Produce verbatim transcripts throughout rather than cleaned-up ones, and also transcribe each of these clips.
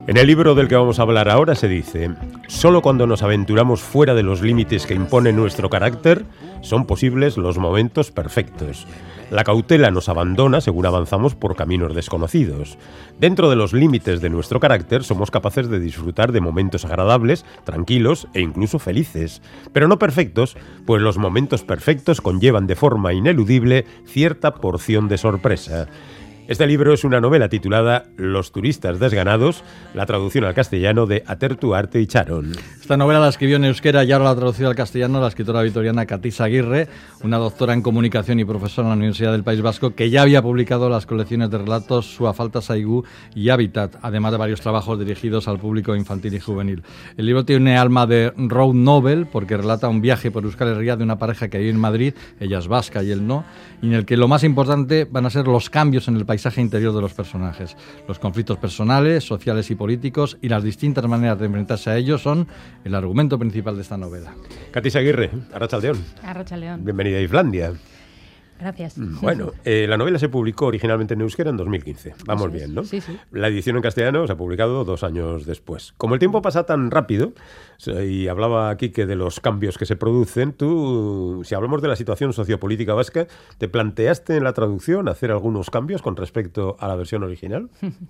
En el libro del que vamos a hablar ahora se dice: solo cuando nos aventuramos fuera de los límites que impone nuestro carácter son posibles los momentos perfectos. La cautela nos abandona según avanzamos por caminos desconocidos. Dentro de los límites de nuestro carácter somos capaces de disfrutar de momentos agradables, tranquilos e incluso felices, pero no perfectos, pues los momentos perfectos conllevan de forma ineludible cierta porción de sorpresa. Este libro es una novela titulada Los turistas desganados, la traducción al castellano de Atertu Arte y Charon. Esta novela la escribió en euskera y ahora la ha traducido al castellano la escritora vitoriana Katisa Aguirre, una doctora en comunicación y profesora en la Universidad del País Vasco, que ya había publicado las colecciones de relatos Sua falta Saigu y Hábitat, además de varios trabajos dirigidos al público infantil y juvenil. El libro tiene alma de road novel porque relata un viaje por Euskal Herria de una pareja que vive en Madrid, ella es vasca y él no, y en el que lo más importante van a ser los cambios en el paisaje interior de los personajes. Los conflictos personales, sociales y políticos y las distintas maneras de enfrentarse a ellos son el argumento principal de esta novela. Katisa Aguirre, Arratsaldeon. Arratsaldeon. Bienvenida a Islandia. Gracias. Bueno, eh, la novela se publicó originalmente en euskera en dos mil quince. Vamos Eso bien, es. ¿no? Sí, sí. La edición en castellano se ha publicado dos años después. Como el tiempo pasa tan rápido, y hablaba aquí que de los cambios que se producen, tú, si hablamos de la situación sociopolítica vasca, ¿te planteaste en la traducción hacer algunos cambios con respecto a la versión original?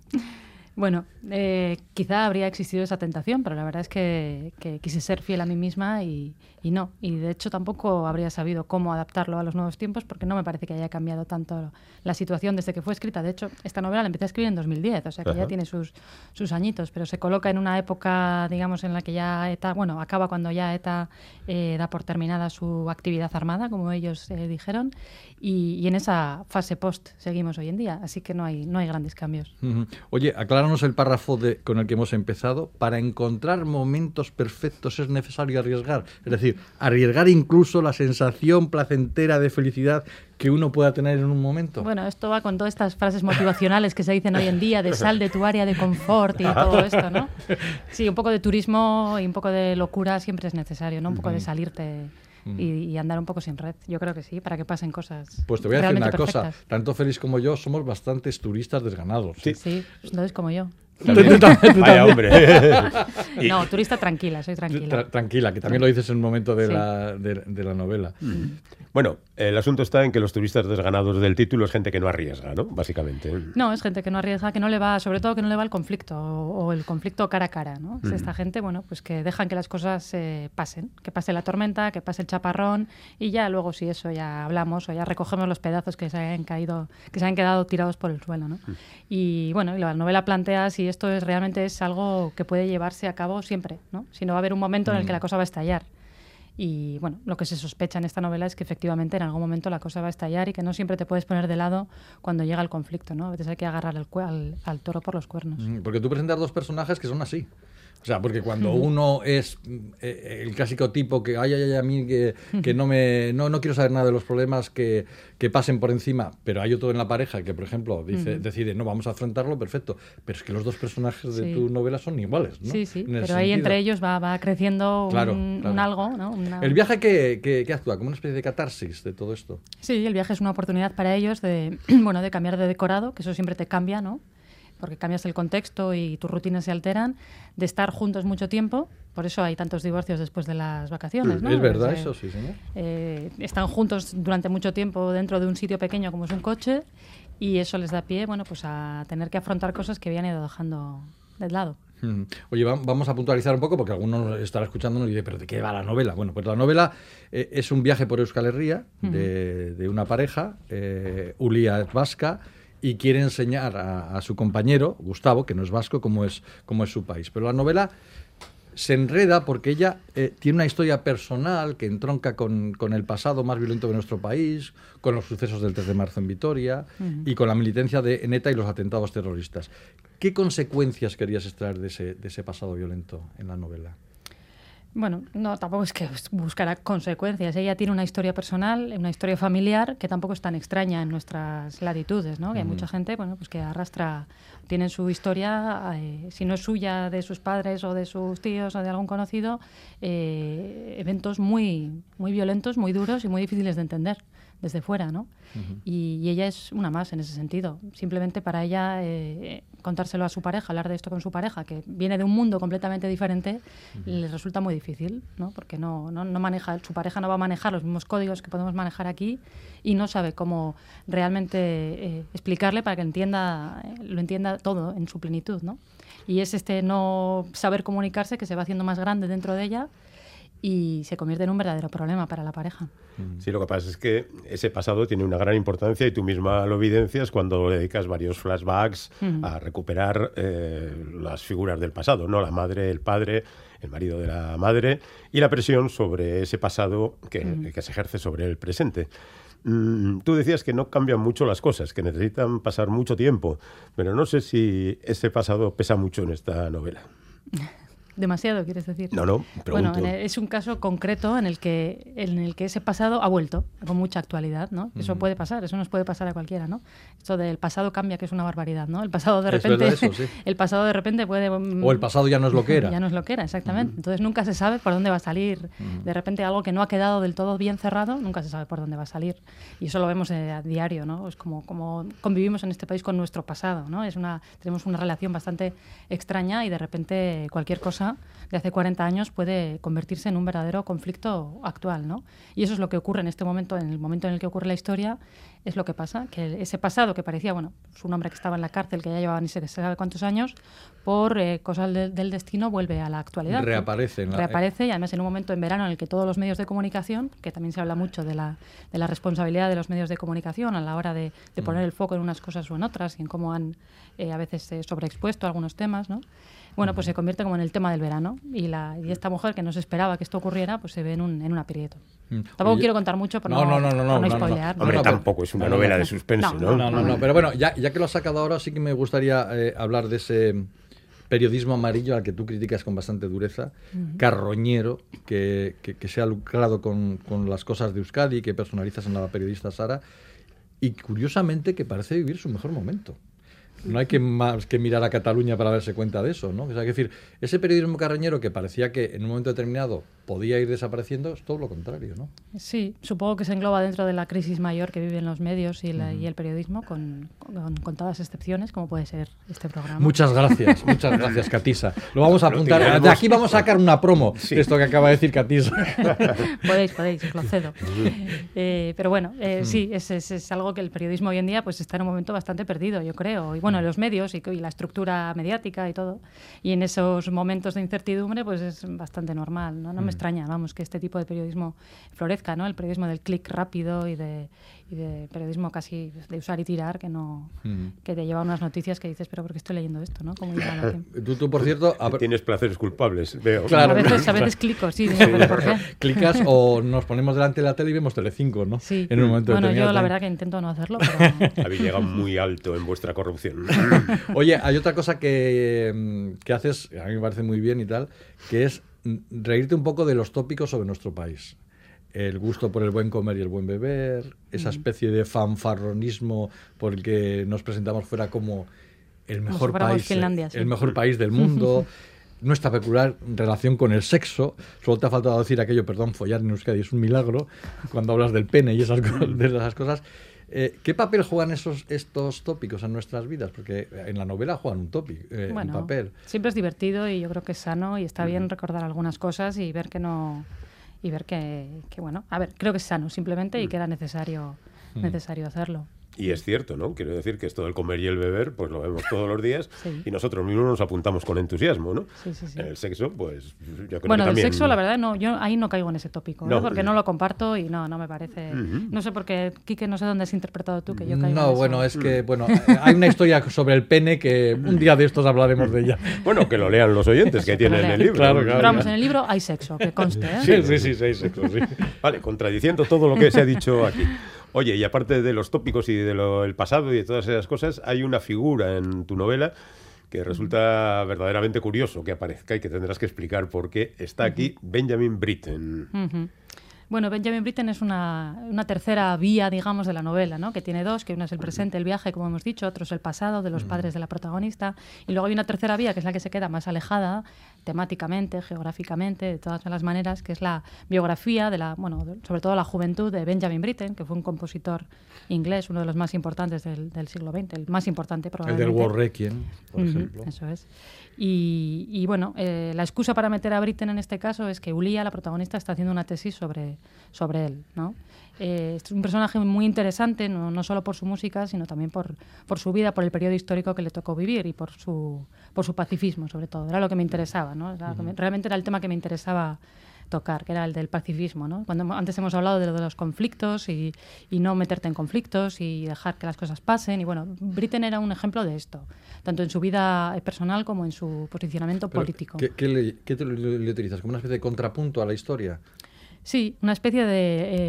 Bueno, eh, quizá habría existido esa tentación, pero la verdad es que, que quise ser fiel a mí misma y, y no. Y de hecho tampoco habría sabido cómo adaptarlo a los nuevos tiempos porque no me parece que haya cambiado tanto la situación desde que fue escrita. De hecho, esta novela la empecé a escribir en dos mil diez, o sea que Ajá. ya tiene sus, sus añitos, pero se coloca en una época, digamos, en la que ya ETA, bueno, acaba cuando ya ETA eh, da por terminada su actividad armada, como ellos eh, dijeron, y, y en esa fase post seguimos hoy en día, así que no hay, no hay grandes cambios. Uh-huh. Oye, acláranos el párrafo de, con el que hemos empezado. Para encontrar momentos perfectos es necesario arriesgar. Es decir, arriesgar incluso la sensación placentera de felicidad que uno pueda tener en un momento. Bueno, esto va con todas estas frases motivacionales que se dicen hoy en día, de sal de tu área de confort y todo esto, ¿no? Sí, un poco de turismo y un poco de locura siempre es necesario, ¿no? Un poco de salirte y, y andar un poco sin red. Yo creo que sí, para que pasen cosas. Pues te voy a decir una perfectas. cosa, tanto Félix como yo somos bastantes turistas desganados. Sí, sí, entonces como yo. Vaya hombre. No, turista tranquila, soy tranquila. Tra- tranquila, que también lo dices en un momento de, sí. la, de, de la novela. Mm. Bueno, el asunto está en que los turistas desganados del título es gente que no arriesga, ¿no? Básicamente. No, es gente que no arriesga, que no le va, sobre todo que no le va el conflicto o, o el conflicto cara a cara, ¿no? Mm. Es esta gente, bueno, pues que dejan que las cosas eh, pasen, que pase la tormenta, que pase el chaparrón y ya luego si eso ya hablamos o ya recogemos los pedazos que se hayan caído, que se han quedado tirados por el suelo, ¿no? Mm. Y bueno, y la novela plantea si esto es, realmente es algo que puede llevarse a cabo siempre, ¿no? Si no va a haber un momento en el que la cosa va a estallar. Y bueno, lo que se sospecha en esta novela es que efectivamente en algún momento la cosa va a estallar y que no siempre te puedes poner de lado cuando llega el conflicto, ¿no? A veces hay que agarrar el, al, al toro por los cuernos. Porque tú presentas dos personajes que son así. O sea, porque cuando uno es eh, el clásico tipo que, ay, ay, ay, a mí que, que no me no, no quiero saber nada de los problemas que, que pasen por encima, pero hay otro en la pareja que, por ejemplo, dice, uh-huh. decide, no, vamos a afrontarlo, perfecto. Pero es que los dos personajes de sí. tu novela son iguales, ¿no? Sí, sí, pero ahí sentido. Entre ellos va, va creciendo claro, un, claro. un algo, ¿no? Una... El viaje que, que, que actúa como una especie de catarsis de todo esto. Sí, el viaje es una oportunidad para ellos de, bueno, de cambiar de decorado, que eso siempre te cambia, ¿no? Porque cambias el contexto y tus rutinas se alteran, de estar juntos mucho tiempo, por eso hay tantos divorcios después de las vacaciones, ¿no? Es verdad, pues, eh, eso sí, señor. Eh, están juntos durante mucho tiempo dentro de un sitio pequeño como es un coche y eso les da pie, bueno, pues a tener que afrontar cosas que habían ido dejando de lado. Hmm. Oye, va, vamos a puntualizar un poco porque algunos estará escuchándonos y dice, ¿pero de qué va la novela? Bueno, pues la novela eh, es un viaje por Euskal Herria uh-huh. de, de una pareja, eh, Ulia es vasca, y quiere enseñar a, a su compañero, Gustavo, que no es vasco, cómo es, cómo es su país. Pero la novela se enreda porque ella eh, tiene una historia personal que entronca con, con el pasado más violento de nuestro país, con los sucesos del tres de marzo en Vitoria uh-huh. y con la militancia de ETA y los atentados terroristas. ¿Qué consecuencias querías extraer de ese, de ese pasado violento en la novela? Bueno, no, tampoco es que buscará consecuencias. Ella tiene una historia personal, una historia familiar que tampoco es tan extraña en nuestras latitudes, ¿no? Que hay mm. mucha gente, bueno, pues que arrastra, tiene su historia, eh, si no es suya, de sus padres o de sus tíos o de algún conocido, eh, eventos muy, muy violentos, muy duros y muy difíciles de entender. desde fuera, ¿no? Uh-huh. y, y ella es una más en ese sentido. Simplemente para ella eh, contárselo a su pareja, hablar de esto con su pareja, que viene de un mundo completamente diferente, uh-huh. le resulta muy difícil, ¿no? Porque no, no, no maneja, su pareja no va a manejar los mismos códigos que podemos manejar aquí y no sabe cómo realmente eh, explicarle para que entienda, eh, lo entienda todo en su plenitud, ¿no? Y es este no saber comunicarse que se va haciendo más grande dentro de ella y se convierte en un verdadero problema para la pareja. Sí, lo que pasa es que ese pasado tiene una gran importancia y tú misma lo evidencias cuando dedicas varios flashbacks uh-huh. a recuperar eh, las figuras del pasado, ¿no? La madre, el padre, el marido de la madre y la presión sobre ese pasado que, uh-huh. que se ejerce sobre el presente. Mm, tú decías que no cambian mucho las cosas, que necesitan pasar mucho tiempo, pero no sé si ese pasado pesa mucho en esta novela. Demasiado, ¿quieres decir? No, no, pregunto. Bueno, es un caso concreto en el que en el que ese pasado ha vuelto con mucha actualidad, ¿no? Eso mm. puede pasar, eso nos puede pasar a cualquiera, ¿no? Esto del pasado cambia, que es una barbaridad, ¿no? El pasado de repente, es verdad eso, sí. el pasado de repente puede o el pasado ya no es lo que era. Ya no es lo que era, exactamente. Mm. Entonces nunca se sabe por dónde va a salir. Mm. De repente algo que no ha quedado del todo bien cerrado, nunca se sabe por dónde va a salir. Y eso lo vemos eh, a diario, ¿no? Es como como convivimos en este país con nuestro pasado, ¿no? Es una tenemos una relación bastante extraña y de repente cualquier cosa de hace cuarenta años puede convertirse en un verdadero conflicto actual, ¿no? Y eso es lo que ocurre en este momento, en el momento en el que ocurre la historia, es lo que pasa, que ese pasado que parecía, bueno, es un hombre que estaba en la cárcel, que ya llevaba ni se sabe cuántos años, por eh, cosas de, del destino vuelve a la actualidad. Reaparece. ¿no? Reaparece y además en un momento en verano en el que todos los medios de comunicación, que también se habla mucho de la, de la responsabilidad de los medios de comunicación a la hora de, de poner el foco en unas cosas o en otras y en cómo han eh, a veces eh, sobreexpuesto algunos temas, ¿no? Bueno, pues se convierte como en el tema del verano y, la, y esta mujer que no se esperaba que esto ocurriera, pues se ve en un, en un aprieto. Mm. Tampoco Oye, quiero contar mucho por no, no, no, no, no, no spoilear. No, no, no. Hombre, no, tampoco es una no, novela no, de suspense, ¿no? No, no, no, no, pero bueno, ya, ya que lo has sacado ahora, sí que me gustaría eh, hablar de ese periodismo amarillo al que tú criticas con bastante dureza, uh-huh. carroñero, que, que, que se ha lucrado con, con las cosas de Euskadi, que personalizas en la periodista Sara, y curiosamente que parece vivir su mejor momento. No hay que más que mirar a Cataluña para darse cuenta de eso, ¿no? O sea, es decir, ese periodismo carroñero que parecía que en un momento determinado podía ir desapareciendo es todo lo contrario, ¿no? Sí, supongo que se engloba dentro de la crisis mayor que viven los medios y, la, uh-huh. y el periodismo, con, con, con todas excepciones, como puede ser este programa. Muchas gracias, muchas gracias, Catisa. Lo vamos a apuntar. De aquí vamos a sacar una promo sí. de esto que acaba de decir Catisa. podéis, podéis, os lo cedo. eh, pero bueno, eh, uh-huh. sí, es, es, es algo que el periodismo hoy en día pues está en un momento bastante perdido, yo creo. Y bueno, los medios y, y la estructura mediática y todo. Y en esos momentos de incertidumbre pues es bastante normal, ¿no? No me extraña, vamos, que este tipo de periodismo florezca, ¿no? El periodismo del clic rápido y de, y de periodismo casi de usar y tirar, que no mm. que te lleva unas noticias que dices, pero ¿por qué estoy leyendo esto, no? ¿Cómo llega la gente? Tú, tú, por cierto... A... Tienes placeres culpables, veo. Claro. A veces, a veces clico, sí. sí. ¿Por qué? Clicas o nos ponemos delante de la tele y vemos Telecinco, ¿no? Sí. En un momento bueno, yo la verdad que intento no hacerlo, pero... Habéis llegado muy alto en vuestra corrupción. Oye, hay otra cosa que, que haces, a mí me parece muy bien y tal, que es reírte un poco de los tópicos sobre nuestro país. El gusto por el buen comer y el buen beber, esa especie de fanfarronismo por el que nos presentamos fuera como el mejor país, Finlandia, sí. el mejor país del mundo, nuestra peculiar relación con el sexo. Solo te ha faltado decir aquello, perdón, follar en Euskadi es un milagro, cuando hablas del pene y esas, de esas cosas. Eh, ¿Qué papel juegan esos estos tópicos en nuestras vidas? Porque en la novela juegan un tópico, eh, bueno, un papel. Siempre es divertido y yo creo que es sano y está bien uh-huh. recordar algunas cosas y ver que no y ver que, que bueno, a ver, creo que es sano simplemente uh-huh. y que era necesario uh-huh. necesario hacerlo. Y es cierto, ¿no? Quiero decir que esto del comer y el beber, pues lo vemos todos los días sí. y nosotros mismos nos apuntamos con entusiasmo, ¿no? Sí, sí, sí. En el sexo, pues yo creo bueno, que también... Bueno, el sexo, la verdad, no, yo ahí no caigo en ese tópico, no, ¿eh? Porque no. no lo comparto y no, no me parece... Uh-huh. No sé por qué, Quique, no sé dónde has interpretado tú que yo caigo No, en bueno, eso. es que, bueno, hay una historia sobre el pene que un día de estos hablaremos de ella. Bueno, que lo lean los oyentes que tienen el libro. Claro, claro. Pero vamos, en el libro hay sexo, que conste, ¿eh? Sí, sí, sí, sí, hay sexo, sí. Vale, contradiciendo todo lo que se ha dicho aquí. Oye, y aparte de los tópicos y del pasado y de todas esas cosas, hay una figura en tu novela que resulta verdaderamente curioso que aparezca y que tendrás que explicar por qué está aquí Benjamin Britten. Uh-huh. Bueno, Benjamin Britten es una, una tercera vía, digamos, de la novela, ¿no? Que tiene dos, que una es el presente, el viaje, como hemos dicho, otro es el pasado de los padres de la protagonista, y luego hay una tercera vía, que es la que se queda más alejada, temáticamente, geográficamente, de todas las maneras, que es la biografía de la, bueno, de, sobre todo la juventud de Benjamin Britten, que fue un compositor inglés, uno de los más importantes del, del siglo veinte, el más importante probablemente. El del War Requiem, por uh-huh, ejemplo. Eso es. Y, y bueno, eh, la excusa para meter a Britten en este caso es que Ulia, la protagonista, está haciendo una tesis sobre, sobre él, ¿no? Eh, es un personaje muy interesante, no, no solo por su música, sino también por, por su vida, por el periodo histórico que le tocó vivir y por su, por su pacifismo, sobre todo. Era lo que me interesaba, ¿no? Era uh-huh. me, realmente era el tema que me interesaba tocar, que era el del pacifismo, ¿no? Cuando antes hemos hablado de lo de los conflictos y, y no meterte en conflictos y dejar que las cosas pasen. Y bueno, Britten era un ejemplo de esto, tanto en su vida personal como en su posicionamiento Pero, político. ¿Qué, qué, le, qué te le, le utilizas? ¿Como una especie de contrapunto a la historia? Sí, una especie de eh,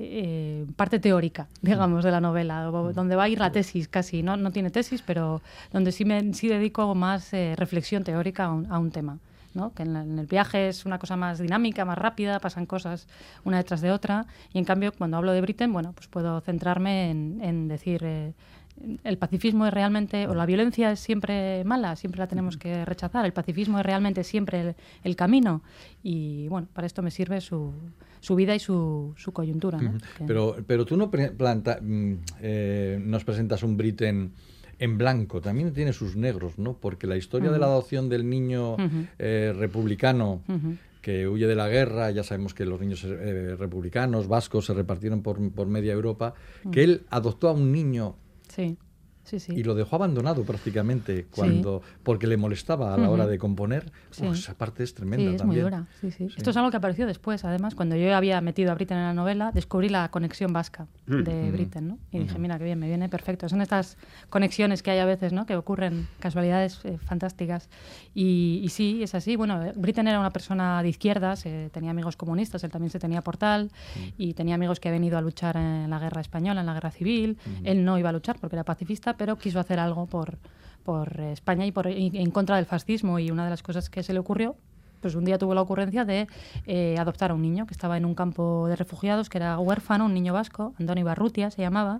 eh, parte teórica, digamos, de la novela, donde va a ir la tesis casi. No, no tiene tesis, pero donde sí, me, sí dedico más eh, reflexión teórica a un, a un tema, ¿no? Que en, la, en el viaje es una cosa más dinámica, más rápida, pasan cosas una detrás de otra. Y en cambio, cuando hablo de Britten, bueno, pues puedo centrarme en, en decir... Eh, el pacifismo es realmente, o la violencia es siempre mala, siempre la tenemos que rechazar, el pacifismo es realmente siempre el, el camino, y bueno, para esto me sirve su, su vida y su, su coyuntura, ¿no? Uh-huh. pero, pero tú no planta, eh, nos presentas un Britten en blanco, también tiene sus negros, ¿no? Porque la historia uh-huh. de la adopción del niño uh-huh. eh, republicano uh-huh. que huye de la guerra, ya sabemos que los niños eh, republicanos, vascos, se repartieron por, por media Europa, uh-huh. que él adoptó a un niño. Sí, sí, sí. Y lo dejó abandonado prácticamente cuando sí. porque le molestaba a la hora de componer. Sí. Oh, esa parte es tremenda sí, es también. muy dura. Sí, sí. Sí. Esto es algo que apareció después, además. Cuando yo había metido a Britten en la novela, descubrí la conexión vasca de mm. Britten, ¿no? Y mm. dije, mira, qué bien, me viene perfecto. Son estas conexiones que hay a veces, ¿no? Que ocurren, casualidades eh, fantásticas. Y, y sí, es así. Bueno, Britten era una persona de izquierdas, eh, tenía amigos comunistas, él también se tenía Portal, mm. y tenía amigos que habían ido a luchar en la guerra española, en la guerra civil. Mm. Él no iba a luchar porque era pacifista, pero quiso hacer algo por, por España y, por, y en contra del fascismo, y una de las cosas que se le ocurrió, pues un día tuvo la ocurrencia de eh, adoptar a un niño que estaba en un campo de refugiados, que era huérfano, un niño vasco, Andoni Barrutia se llamaba,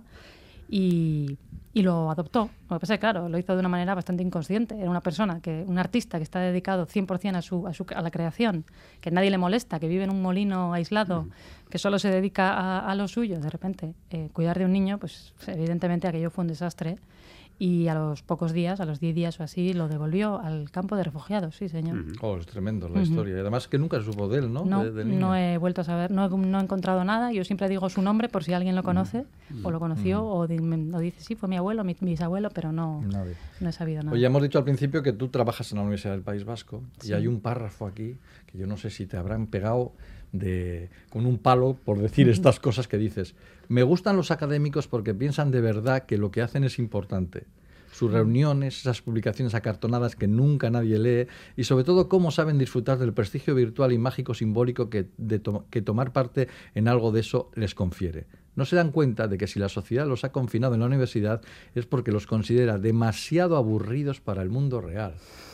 y, y lo adoptó. Lo que pasa es que, claro, lo hizo de una manera bastante inconsciente. Era una persona, que un artista que está dedicado cien por ciento a, su, a, su, a la creación, que nadie le molesta, que vive en un molino aislado, mm. que solo se dedica a, a lo suyo. De repente, eh, cuidar de un niño, pues evidentemente aquello fue un desastre. Y a los pocos días, a los diez días o así, lo devolvió al campo de refugiados, sí, señor. Uh-huh. Oh, es tremendo la uh-huh. historia. Y además que nunca se supo de él, ¿no? No, de, de niño. No he vuelto a saber, no, no he encontrado nada. Yo siempre digo su nombre por si alguien lo conoce, uh-huh. o lo conoció, uh-huh. o, di, me, o dice, sí, fue mi abuelo, mi, mi bisabuelo, pero no, no he sabido nada. Oye, hemos dicho al principio que tú trabajas en la Universidad del País Vasco, sí. y hay un párrafo aquí que yo no sé si te habrán pegado de, con un palo por decir estas cosas que dices. Me gustan los académicos porque piensan de verdad que lo que hacen es importante. Sus reuniones, esas publicaciones acartonadas que nunca nadie lee, y sobre todo cómo saben disfrutar del prestigio virtual y mágico simbólico que, de to- que tomar parte en algo de eso les confiere. No se dan cuenta de que si la sociedad los ha confinado en la universidad es porque los considera demasiado aburridos para el mundo real.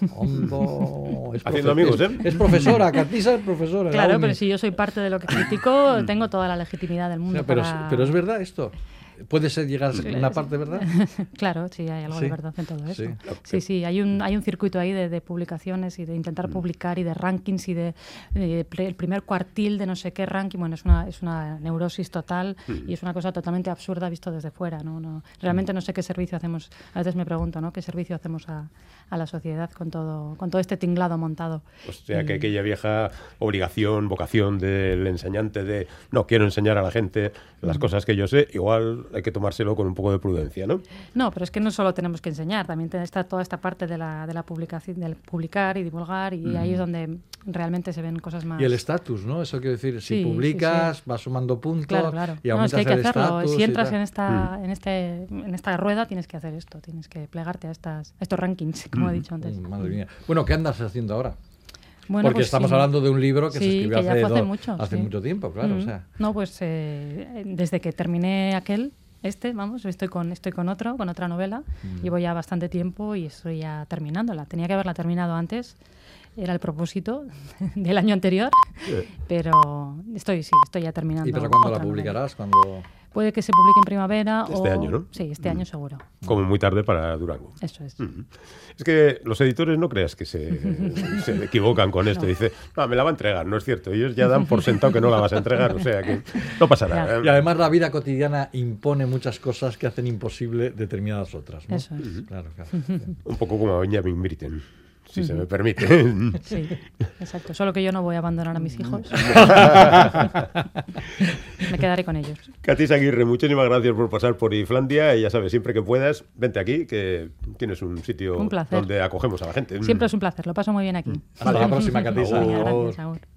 Hombo, es Haciendo amigos, ¿eh? Es, es profesora, Catisa es profesora. Claro, pero si yo soy parte de lo que critico, tengo toda la legitimidad del mundo. O sea, pero, para... pero es verdad esto. ¿Puede ser llegar a ser una parte, verdad? Claro, sí, hay algo sí. de verdad en todo eso. Sí, sí, sí, hay un, hay un circuito ahí de, de publicaciones y de intentar mm. publicar y de rankings y de, de, de el primer cuartil de no sé qué ranking. Bueno, es una, es una neurosis total mm. y es una cosa totalmente absurda visto desde fuera, ¿no? No, realmente no sé qué servicio hacemos, a veces me pregunto, ¿no? ¿Qué servicio hacemos a, a la sociedad con todo, con todo este tinglado montado? O sea, y... que aquella vieja obligación, vocación del enseñante de no quiero enseñar a la gente las mm. cosas que yo sé, igual hay que tomárselo con un poco de prudencia, ¿no? No, pero es que no solo tenemos que enseñar, también está toda esta parte de la, de la publicación, del publicar y divulgar, y mm. ahí es donde realmente se ven cosas más... Y el estatus, ¿no? Eso quiero decir, si sí, publicas, sí, sí. vas sumando puntos claro, claro. y aumentas no, es que hay que el hacerlo. Si entras en esta, mm. en, este, en esta rueda, tienes que hacer esto, tienes que plegarte a, estas, a estos rankings, como mm. he dicho antes. Mm, madre mía. Bueno, ¿qué andas haciendo ahora? Bueno, Porque pues estamos sí. hablando de un libro que sí, se escribió que hace, hace, do, mucho, hace sí. mucho tiempo, claro. Mm. O sea. No, pues eh, desde que terminé aquel, este, vamos, estoy con, estoy con otro, con otra novela, mm. llevo ya bastante tiempo y estoy ya terminándola. Tenía que haberla terminado antes, era el propósito del año anterior, Sí. pero estoy, sí, estoy ya terminando. ¿Y pero cuándo la otra novela. publicarás? ¿Cuándo... Puede que se publique en primavera Este o... año, ¿no? Sí, este año seguro. Como muy tarde para Durango. Eso es. Ujú. Es que los editores no creas que se, se equivocan con esto. No. Dice, no, me la va a entregar. No es cierto. Ellos ya dan por sentado que no la vas a entregar. O sea que no pasa nada. Y además la vida cotidiana impone muchas cosas que hacen imposible determinadas otras, ¿no? Eso es. Claro, claro. Un poco como a Benjamin Britten, si se me permite. Sí, exacto. Solo que yo no voy a abandonar a mis hijos. Me quedaré con ellos. Katis Aguirre, muchísimas gracias por pasar por Iflandia. Y ya sabes, siempre que puedas, vente aquí, que tienes un sitio Un placer. donde acogemos a la gente. Siempre es un placer. Lo paso muy bien aquí. Hasta la próxima, Katis. Venga, Agur. gracias, Agur.